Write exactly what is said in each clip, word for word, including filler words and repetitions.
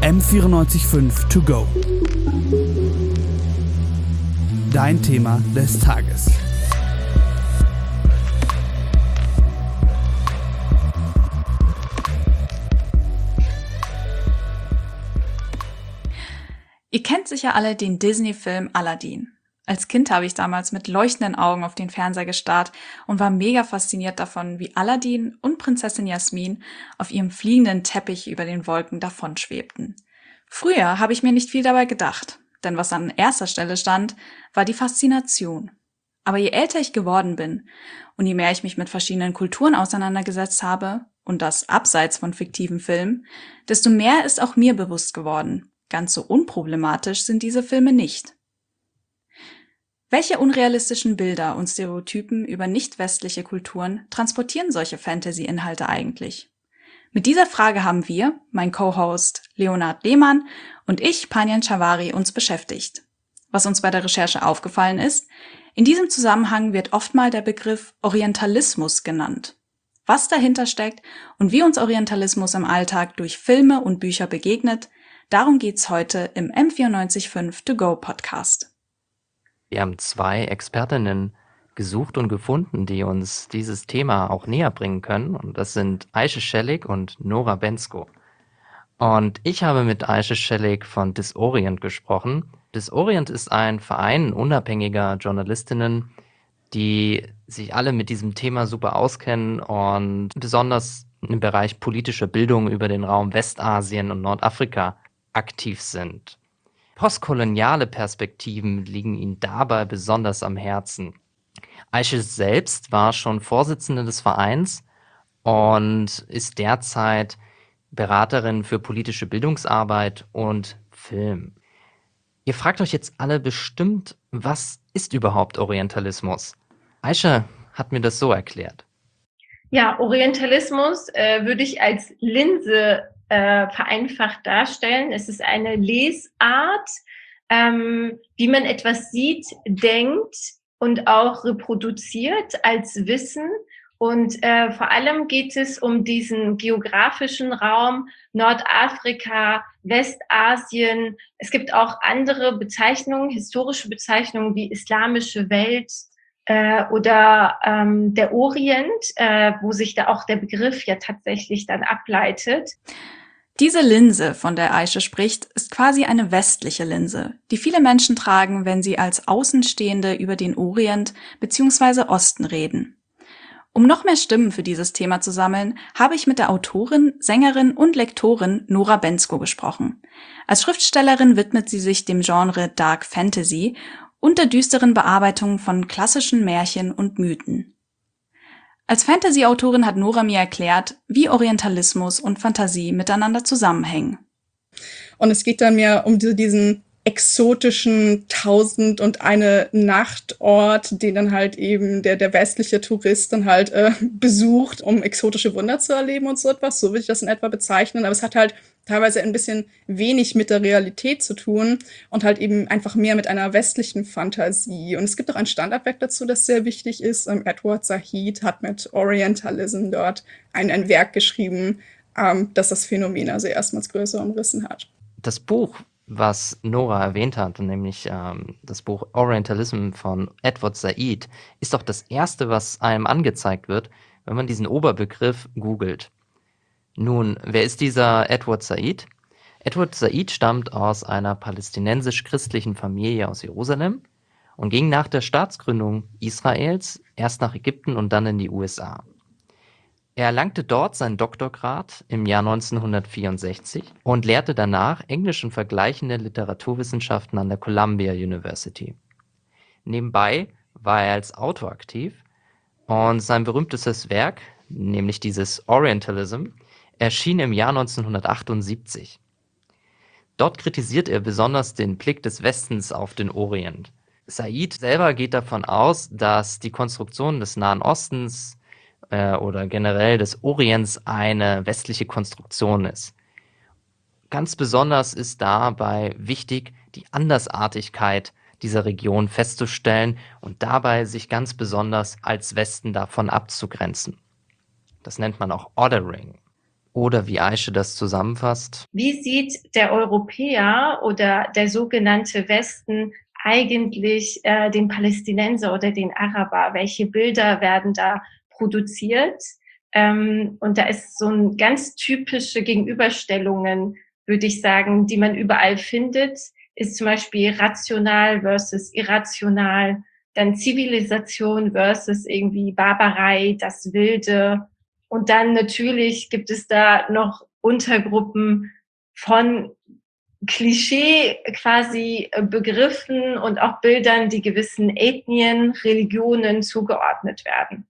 M vierundneunzig Komma fünf To Go. Dein Thema des Tages. Ihr kennt sicher alle den Disney-Film Aladdin. Als Kind habe ich damals mit leuchtenden Augen auf den Fernseher gestarrt und war mega fasziniert davon, wie Aladdin und Prinzessin Jasmin auf ihrem fliegenden Teppich über den Wolken davonschwebten. Früher habe ich mir nicht viel dabei gedacht, denn was an erster Stelle stand, war die Faszination. Aber je älter ich geworden bin und je mehr ich mich mit verschiedenen Kulturen auseinandergesetzt habe, und das abseits von fiktiven Filmen, desto mehr ist auch mir bewusst geworden: Ganz so unproblematisch sind diese Filme nicht. Welche unrealistischen Bilder und Stereotypen über nicht-westliche Kulturen transportieren solche Fantasy-Inhalte eigentlich? Mit dieser Frage haben wir, mein Co-Host Leonard Lehmann und ich, Panjan Chavari, uns beschäftigt. Was uns bei der Recherche aufgefallen ist: In diesem Zusammenhang wird oft mal der Begriff Orientalismus genannt. Was dahinter steckt und wie uns Orientalismus im Alltag durch Filme und Bücher begegnet, darum geht's heute im M vierundneunzig Komma fünf To Go Podcast. Wir haben zwei Expertinnen gesucht und gefunden, die uns dieses Thema auch näher bringen können. Und das sind Ayşe Çelik und Nora Bensko. Und ich habe mit Ayşe Çelik von Disorient gesprochen. Disorient ist ein Verein unabhängiger Journalistinnen, die sich alle mit diesem Thema super auskennen und besonders im Bereich politischer Bildung über den Raum Westasien und Nordafrika aktiv sind. Postkoloniale Perspektiven liegen ihnen dabei besonders am Herzen. Ayşe selbst war schon Vorsitzende des Vereins und ist derzeit Beraterin für politische Bildungsarbeit und Film. Ihr fragt euch jetzt alle bestimmt, was ist überhaupt Orientalismus? Ayşe hat mir das so erklärt. Ja, Orientalismus äh, würde ich als Linse äh, vereinfacht darstellen. Es ist eine Lesart, ähm, wie man etwas sieht, denkt und auch reproduziert als Wissen. Und äh, vor allem geht es um diesen geografischen Raum Nordafrika, Westasien. Es gibt auch andere Bezeichnungen, historische Bezeichnungen wie islamische Welt äh, oder ähm, der Orient, äh, wo sich da auch der Begriff ja tatsächlich dann ableitet. Diese Linse, von der Ayşe spricht, ist quasi eine westliche Linse, die viele Menschen tragen, wenn sie als Außenstehende über den Orient bzw. Osten reden. Um noch mehr Stimmen für dieses Thema zu sammeln, habe ich mit der Autorin, Sängerin und Lektorin Nora Bensko gesprochen. Als Schriftstellerin widmet sie sich dem Genre Dark Fantasy und der düsteren Bearbeitung von klassischen Märchen und Mythen. Als Fantasy-Autorin hat Nora mir erklärt, wie Orientalismus und Fantasie miteinander zusammenhängen. Und es geht dann mehr um diesen exotischen Tausend und eine Nachtort, den dann halt eben der, der westliche Tourist dann halt äh, besucht, um exotische Wunder zu erleben und so etwas. So würde ich das in etwa bezeichnen. Aber es hat halt teilweise ein bisschen wenig mit der Realität zu tun und halt eben einfach mehr mit einer westlichen Fantasie. Und es gibt auch ein Standardwerk dazu, das sehr wichtig ist. Ähm, Edward Said hat mit Orientalism dort ein, ein Werk geschrieben, ähm, das das Phänomen also erstmals größer umrissen hat. Das Buch, was Nora erwähnt hat, nämlich ähm, das Buch Orientalism von Edward Said, ist doch das erste, was einem angezeigt wird, wenn man diesen Oberbegriff googelt. Nun, wer ist dieser Edward Said? Edward Said stammt aus einer palästinensisch-christlichen Familie aus Jerusalem und ging nach der Staatsgründung Israels erst nach Ägypten und dann in die U S A. Er erlangte dort seinen Doktorgrad im Jahr neunzehnhundertvierundsechzig und lehrte danach Englisch und vergleichende Literaturwissenschaften an der Columbia University. Nebenbei war er als Autor aktiv und sein berühmtestes Werk, nämlich dieses Orientalism, erschien im Jahr neunzehnhundertachtundsiebzig. Dort kritisiert er besonders den Blick des Westens auf den Orient. Said selber geht davon aus, dass die Konstruktion des Nahen Ostens äh, oder generell des Orients eine westliche Konstruktion ist. Ganz besonders ist dabei wichtig, die Andersartigkeit dieser Region festzustellen und dabei sich ganz besonders als Westen davon abzugrenzen. Das nennt man auch Ordering. Oder wie Aische das zusammenfasst: Wie sieht der Europäer oder der sogenannte Westen eigentlich äh, den Palästinenser oder den Araber? Welche Bilder werden da produziert? Ähm, und da ist so ein ganz typische Gegenüberstellungen, würde ich sagen, die man überall findet, ist zum Beispiel rational versus irrational, dann Zivilisation versus irgendwie Barbarei, das Wilde. Und dann natürlich gibt es da noch Untergruppen von Klischee quasi Begriffen und auch Bildern, die gewissen Ethnien, Religionen zugeordnet werden.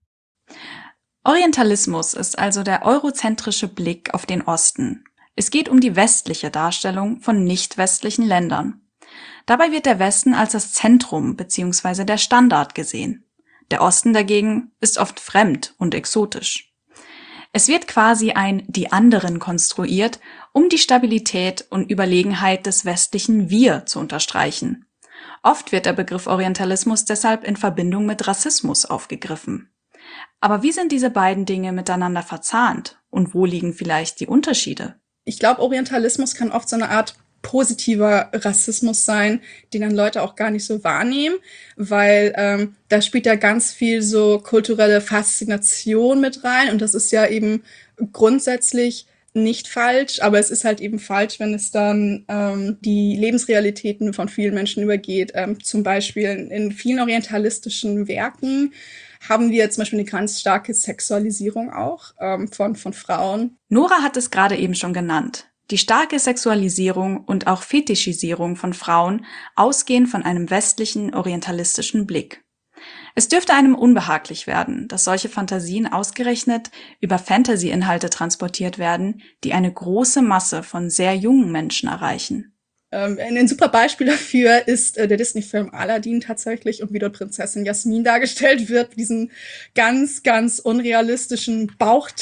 Orientalismus ist also der eurozentrische Blick auf den Osten. Es geht um die westliche Darstellung von nicht-westlichen Ländern. Dabei wird der Westen als das Zentrum bzw. der Standard gesehen. Der Osten dagegen ist oft fremd und exotisch. Es wird quasi ein Die anderen konstruiert, um die Stabilität und Überlegenheit des westlichen Wir zu unterstreichen. Oft wird der Begriff Orientalismus deshalb in Verbindung mit Rassismus aufgegriffen. Aber wie sind diese beiden Dinge miteinander verzahnt und wo liegen vielleicht die Unterschiede? Ich glaube, Orientalismus kann oft so eine Art positiver Rassismus sein, den dann Leute auch gar nicht so wahrnehmen, weil ähm, da spielt ja ganz viel so kulturelle Faszination mit rein und das ist ja eben grundsätzlich nicht falsch, aber es ist halt eben falsch, wenn es dann ähm, die Lebensrealitäten von vielen Menschen übergeht. Ähm, zum Beispiel in, in vielen orientalistischen Werken haben wir zum Beispiel eine ganz starke Sexualisierung auch ähm, von, von Frauen. Nora hat es gerade eben schon genannt. Die starke Sexualisierung und auch Fetischisierung von Frauen ausgehen von einem westlichen orientalistischen Blick. Es dürfte einem unbehaglich werden, dass solche Fantasien ausgerechnet über Fantasy-Inhalte transportiert werden, die eine große Masse von sehr jungen Menschen erreichen. Ähm, ein super Beispiel dafür ist äh, der Disney-Film Aladdin tatsächlich und wie dort Prinzessin Jasmin dargestellt wird, diesen ganz, ganz unrealistischen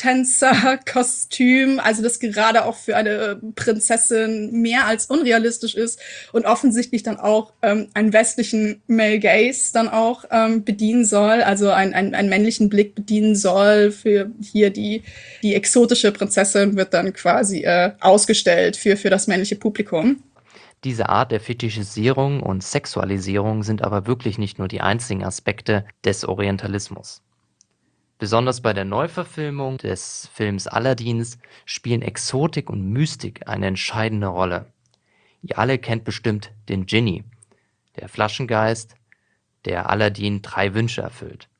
Bauchtänzer-Kostüm, also das gerade auch für eine Prinzessin mehr als unrealistisch ist und offensichtlich dann auch ähm, einen westlichen Male Gaze dann auch ähm, bedienen soll, also ein, ein, einen männlichen Blick bedienen soll für hier die, die exotische Prinzessin wird dann quasi äh, ausgestellt für, für das männliche Publikum. Diese Art der Fetischisierung und Sexualisierung sind aber wirklich nicht nur die einzigen Aspekte des Orientalismus. Besonders bei der Neuverfilmung des Films Aladdins spielen Exotik und Mystik eine entscheidende Rolle. Ihr alle kennt bestimmt den Dschinni, der Flaschengeist, der Aladdin drei Wünsche erfüllt.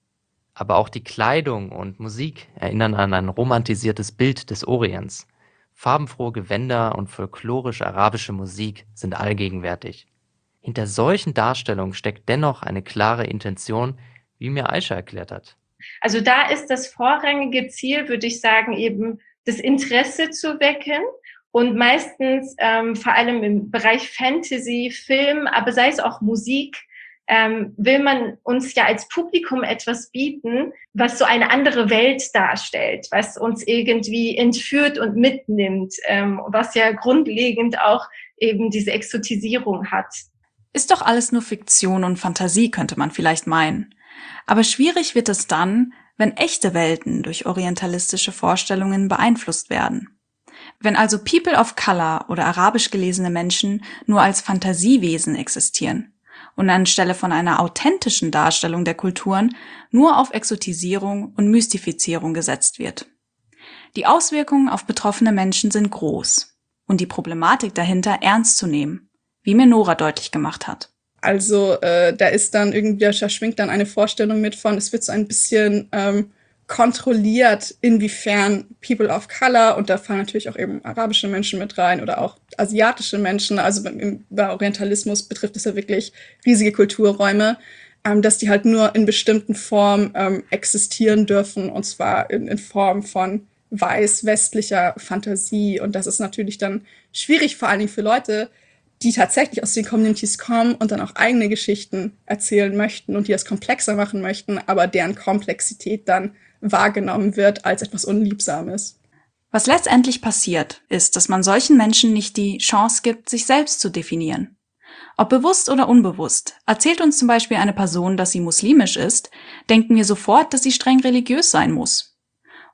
Aber auch die Kleidung und Musik erinnern an ein romantisiertes Bild des Orients. Farbenfrohe Gewänder und folklorische arabische Musik sind allgegenwärtig. Hinter solchen Darstellungen steckt dennoch eine klare Intention, wie mir Aische erklärt hat. Also da ist das vorrangige Ziel, würde ich sagen, eben das Interesse zu wecken und meistens ähm, vor allem im Bereich Fantasy, Film, aber sei es auch Musik, ähm, will man uns ja als Publikum etwas bieten, was so eine andere Welt darstellt, was uns irgendwie entführt und mitnimmt, ähm, was ja grundlegend auch eben diese Exotisierung hat. Ist doch alles nur Fiktion und Fantasie, könnte man vielleicht meinen. Aber schwierig wird es dann, wenn echte Welten durch orientalistische Vorstellungen beeinflusst werden. Wenn also People of Color oder arabisch gelesene Menschen nur als Fantasiewesen existieren und anstelle von einer authentischen Darstellung der Kulturen nur auf Exotisierung und Mystifizierung gesetzt wird. Die Auswirkungen auf betroffene Menschen sind groß und die Problematik dahinter ernst zu nehmen, wie mir Nora deutlich gemacht hat. Also äh, da ist dann irgendwie, da schwingt dann eine Vorstellung mit von, es wird so ein bisschen ähm, kontrolliert, inwiefern People of Color, und da fallen natürlich auch eben arabische Menschen mit rein oder auch asiatische Menschen, also beim, bei Orientalismus betrifft es ja wirklich riesige Kulturräume, ähm, dass die halt nur in bestimmten Formen ähm, existieren dürfen, und zwar in, in Form von weiß-westlicher Fantasie. Und das ist natürlich dann schwierig, vor allen Dingen für Leute, die tatsächlich aus den Communities kommen und dann auch eigene Geschichten erzählen möchten und die das komplexer machen möchten, aber deren Komplexität dann wahrgenommen wird als etwas Unliebsames. Was letztendlich passiert, ist, dass man solchen Menschen nicht die Chance gibt, sich selbst zu definieren. Ob bewusst oder unbewusst, erzählt uns zum Beispiel eine Person, dass sie muslimisch ist, denken wir sofort, dass sie streng religiös sein muss.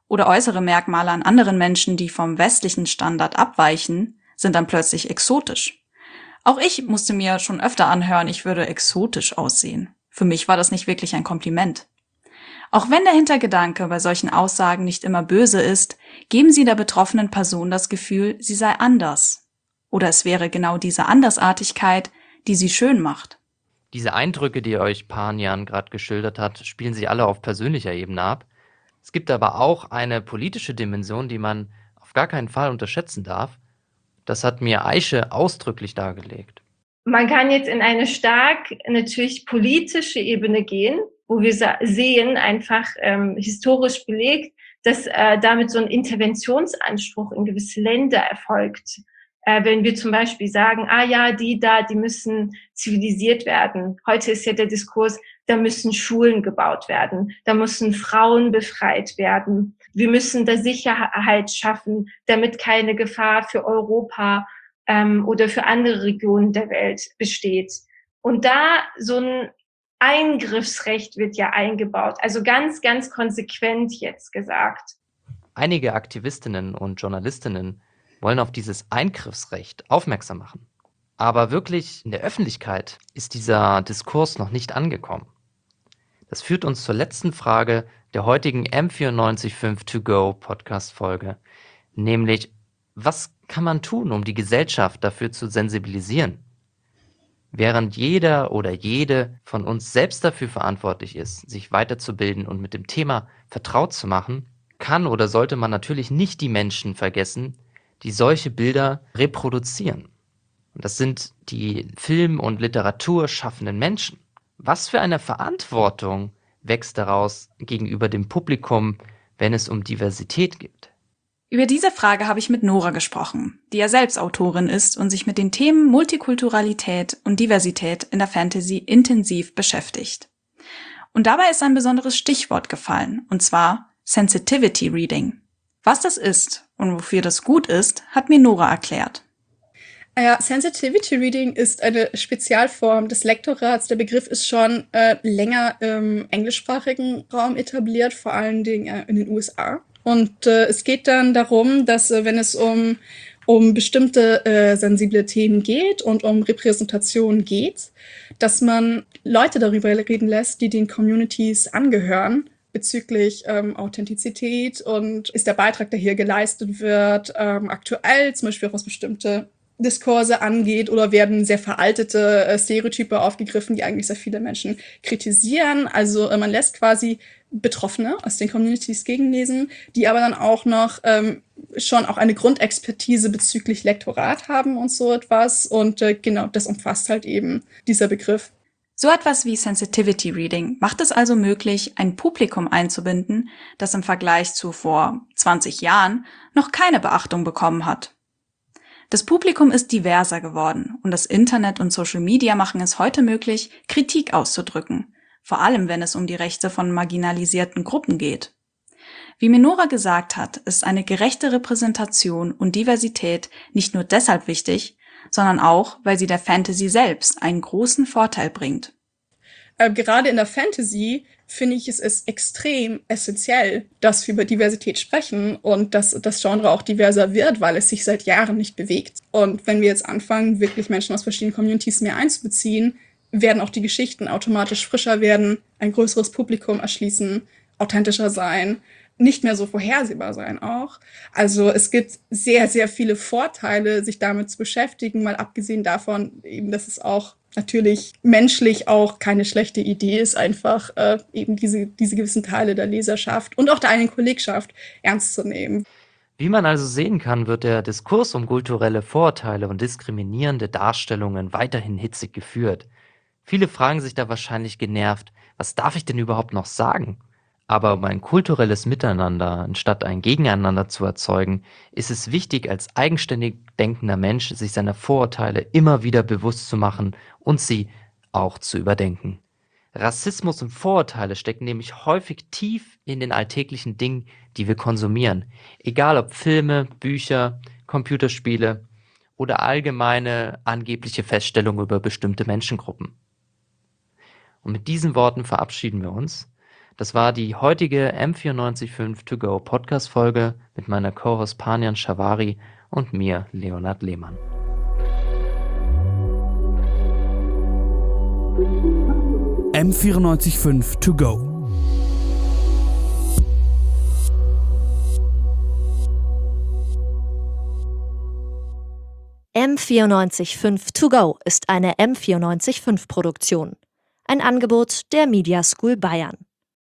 Oder äußere Merkmale an anderen Menschen, die vom westlichen Standard abweichen, sind dann plötzlich exotisch. Auch ich musste mir schon öfter anhören, ich würde exotisch aussehen. Für mich war das nicht wirklich ein Kompliment. Auch wenn der Hintergedanke bei solchen Aussagen nicht immer böse ist, geben sie der betroffenen Person das Gefühl, sie sei anders. Oder es wäre genau diese Andersartigkeit, die sie schön macht. Diese Eindrücke, die euch Panjan gerade geschildert hat, spielen sich alle auf persönlicher Ebene ab. Es gibt aber auch eine politische Dimension, die man auf gar keinen Fall unterschätzen darf. Das hat mir Aische ausdrücklich dargelegt. Man kann jetzt in eine stark natürlich politische Ebene gehen, wo wir sehen, einfach ähm, historisch belegt, dass äh, damit so ein Interventionsanspruch in gewisse Länder erfolgt. Äh, wenn wir zum Beispiel sagen, ah ja, die da, die müssen zivilisiert werden. Heute ist ja der Diskurs, da müssen Schulen gebaut werden, da müssen Frauen befreit werden. Wir müssen da Sicherheit schaffen, damit keine Gefahr für Europa ähm, oder für andere Regionen der Welt besteht. Und da so ein Eingriffsrecht wird ja eingebaut, also ganz, ganz konsequent jetzt gesagt. Einige Aktivistinnen und Journalistinnen wollen auf dieses Eingriffsrecht aufmerksam machen. Aber wirklich in der Öffentlichkeit ist dieser Diskurs noch nicht angekommen. Das führt uns zur letzten Frage der heutigen M vierundneunzig Komma fünf To Go Podcast-Folge, nämlich, was kann man tun, um die Gesellschaft dafür zu sensibilisieren? Während jeder oder jede von uns selbst dafür verantwortlich ist, sich weiterzubilden und mit dem Thema vertraut zu machen, kann oder sollte man natürlich nicht die Menschen vergessen, die solche Bilder reproduzieren. Und das sind die Film- und Literatur schaffenden Menschen. Was für eine Verantwortung wächst daraus gegenüber dem Publikum, wenn es um Diversität geht? Über diese Frage habe ich mit Nora gesprochen, die ja selbst Autorin ist und sich mit den Themen Multikulturalität und Diversität in der Fantasy intensiv beschäftigt. Und dabei ist ein besonderes Stichwort gefallen, und zwar Sensitivity Reading. Was das ist und wofür das gut ist, hat mir Nora erklärt. Ja, Sensitivity Reading ist eine Spezialform des Lektorats. Der Begriff ist schon äh, länger im englischsprachigen Raum etabliert, vor allen Dingen äh, in den U S A. Und äh, es geht dann darum, dass äh, wenn es um, um bestimmte äh, sensible Themen geht und um Repräsentation geht, dass man Leute darüber reden lässt, die den Communities angehören, bezüglich ähm, Authentizität und ist der Beitrag, der hier geleistet wird, ähm, aktuell, zum Beispiel auch was bestimmte Diskurse angeht, oder werden sehr veraltete äh, Stereotype aufgegriffen, die eigentlich sehr viele Menschen kritisieren. Also äh, man lässt quasi Betroffene aus den Communities gegenlesen, die aber dann auch noch ähm, schon auch eine Grundexpertise bezüglich Lektorat haben und so etwas. Und äh, genau, das umfasst halt eben dieser Begriff. So etwas wie Sensitivity Reading macht es also möglich, ein Publikum einzubinden, das im Vergleich zu vor zwanzig Jahren noch keine Beachtung bekommen hat. Das Publikum ist diverser geworden und das Internet und Social Media machen es heute möglich, Kritik auszudrücken, vor allem wenn es um die Rechte von marginalisierten Gruppen geht. Wie mir Nora gesagt hat, ist eine gerechte Repräsentation und Diversität nicht nur deshalb wichtig, sondern auch, weil sie der Fantasy selbst einen großen Vorteil bringt. Äh, gerade in der Fantasy finde ich, es ist extrem essentiell, dass wir über Diversität sprechen und dass das Genre auch diverser wird, weil es sich seit Jahren nicht bewegt. Und wenn wir jetzt anfangen, wirklich Menschen aus verschiedenen Communities mehr einzubeziehen, werden auch die Geschichten automatisch frischer werden, ein größeres Publikum erschließen, authentischer sein, nicht mehr so vorhersehbar sein auch. Also es gibt sehr, sehr viele Vorteile, sich damit zu beschäftigen, mal abgesehen davon, eben, dass es auch natürlich menschlich auch keine schlechte Idee ist, einfach äh, eben diese, diese gewissen Teile der Leserschaft und auch der eigenen Kollegschaft ernst zu nehmen. Wie man also sehen kann, wird der Diskurs um kulturelle Vorurteile und diskriminierende Darstellungen weiterhin hitzig geführt. Viele fragen sich da wahrscheinlich genervt, was darf ich denn überhaupt noch sagen? Aber um ein kulturelles Miteinander anstatt ein Gegeneinander zu erzeugen, ist es wichtig, als eigenständig denkender Mensch sich seiner Vorurteile immer wieder bewusst zu machen und sie auch zu überdenken. Rassismus und Vorurteile stecken nämlich häufig tief in den alltäglichen Dingen, die wir konsumieren. Egal ob Filme, Bücher, Computerspiele oder allgemeine angebliche Feststellungen über bestimmte Menschengruppen. Und mit diesen Worten verabschieden wir uns. Das war die heutige M vierundneunzig Komma fünf To Go Podcast-Folge mit meiner Co-Host Panjan Chavari und mir, Leonhard Lehmann. M vierundneunzig Komma fünf To Go. M vierundneunzig Komma fünf To Go ist eine M vierundneunzig Komma fünf Produktion. Ein Angebot der Media School Bayern.